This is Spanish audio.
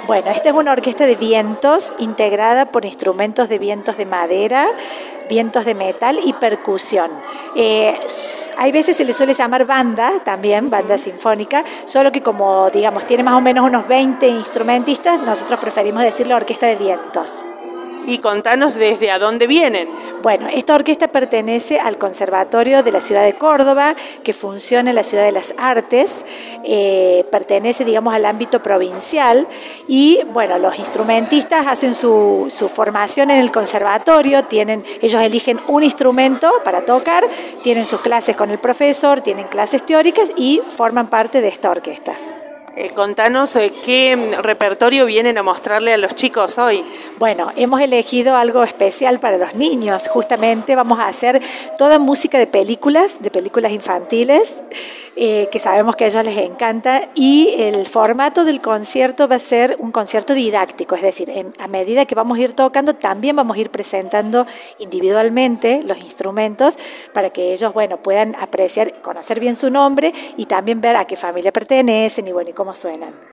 Bueno, esta es una orquesta de vientos integrada por instrumentos de vientos de madera, vientos de metal y percusión. Hay veces se le suele llamar banda también, banda sinfónica, solo que como digamos tiene más o menos unos 20 instrumentistas, nosotros preferimos decirle orquesta de vientos. Y contanos desde a dónde vienen. Bueno, esta orquesta pertenece al Conservatorio de la Ciudad de Córdoba, que funciona en la Ciudad de las Artes, pertenece, digamos, al ámbito provincial y, bueno, los instrumentistas hacen su formación en el conservatorio, ellos eligen un instrumento para tocar, tienen sus clases con el profesor, tienen clases teóricas y forman parte de esta orquesta. Contanos qué repertorio vienen a mostrarle a los chicos hoy. Bueno, hemos elegido algo especial para los niños. Justamente vamos a hacer toda música de películas infantiles, que sabemos que a ellos les encanta. Y el formato del concierto va a ser un concierto didáctico, es decir, a medida que vamos a ir tocando, también vamos a ir presentando individualmente los instrumentos para que ellos, bueno, puedan apreciar, conocer bien su nombre y también ver a qué familia pertenecen y, bueno, y cómo suenan.